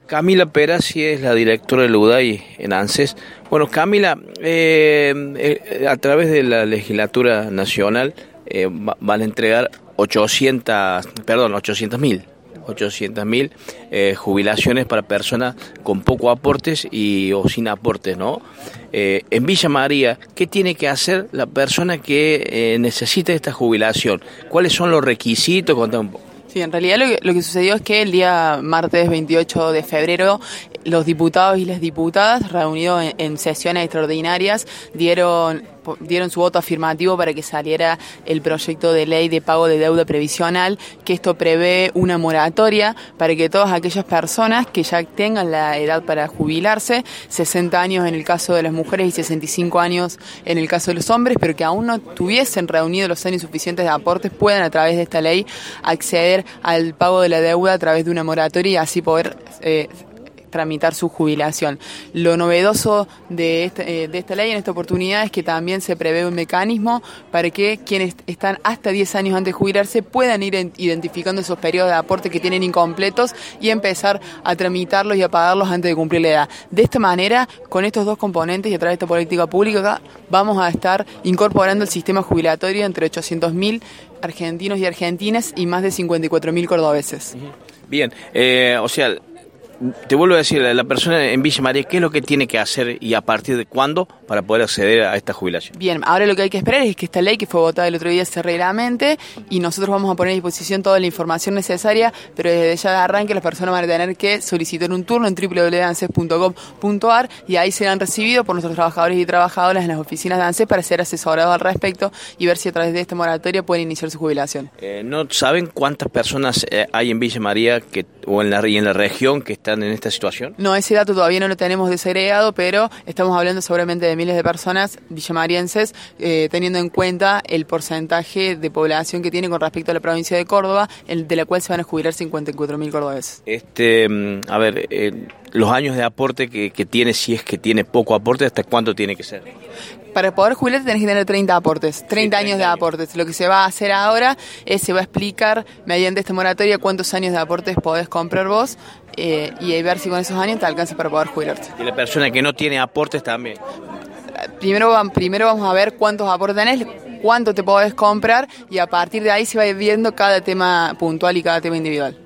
Camila Perazzi es la directora del UDAI en ANSES. Bueno, Camila, a través de la legislatura nacional van a entregar 800.000 jubilaciones para personas con poco aportes o sin aportes, ¿no? En Villa María, ¿qué tiene que hacer la persona que necesita esta jubilación? ¿Cuáles son los requisitos? Contame un poco. Sí, en realidad lo que sucedió es que el día martes 28 de febrero los diputados y las diputadas reunidos en sesiones extraordinarias dieron su voto afirmativo para que saliera el proyecto de ley de pago de deuda previsional, que esto prevé una moratoria para que todas aquellas personas que ya tengan la edad para jubilarse, 60 años en el caso de las mujeres y 65 años en el caso de los hombres, pero que aún no tuviesen reunido los años suficientes de aportes, puedan a través de esta ley acceder al pago de la deuda a través de una moratoria y así poder tramitar su jubilación. Lo novedoso de esta ley en esta oportunidad es que también se prevé un mecanismo para que quienes están hasta 10 años antes de jubilarse puedan ir identificando esos periodos de aporte que tienen incompletos y empezar a tramitarlos y a pagarlos antes de cumplir la edad. De esta manera, con estos dos componentes y a través de esta política pública, vamos a estar incorporando el sistema jubilatorio entre 800.000 argentinos y argentinas y más de 54.000 cordobeses. Bien, o sea, te vuelvo a decir, la persona en Villa María, ¿qué es lo que tiene que hacer y a partir de cuándo para poder acceder a esta jubilación? Bien, ahora lo que hay que esperar es que esta ley que fue votada el otro día se reglamente y nosotros vamos a poner a disposición toda la información necesaria, pero desde ya de arranque las personas van a tener que solicitar un turno en www.anses.gov.ar y ahí serán recibidos por nuestros trabajadores y trabajadoras en las oficinas de ANSES para ser asesorados al respecto y ver si a través de esta moratoria pueden iniciar su jubilación. ¿No saben cuántas personas hay en Villa María o en la región que están en esta situación? No, ese dato todavía no lo tenemos desagregado, pero estamos hablando seguramente de miles de personas villamarienses, teniendo en cuenta el porcentaje de población que tiene con respecto a la provincia de Córdoba, de la cual se van a jubilar 54.000 cordobeses. Los años de aporte que tiene, si es que tiene poco aporte, ¿hasta cuánto tiene que ser? Para poder jubilarte tenés que tener 30 aportes, 30 años de aportes. Lo que se va a hacer ahora se va a explicar mediante esta moratoria cuántos años de aportes podés comprar vos y ver si con esos años te alcanza para poder jubilarte. Y la persona que no tiene aportes también. Primero vamos a ver cuántos aportes tenés, cuánto te podés comprar y a partir de ahí se va viendo cada tema puntual y cada tema individual.